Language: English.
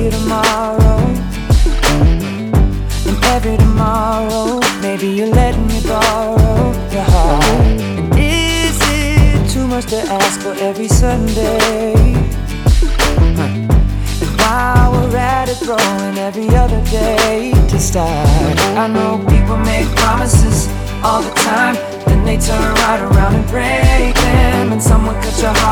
you tomorrow. And every tomorrow, maybe you're letting me borrow your heart. And is it too much to ask for every Sunday? And while we're at it, throwing every other day to start. I know people make promises all the time, then they turn right around and break them. And someone cut your heart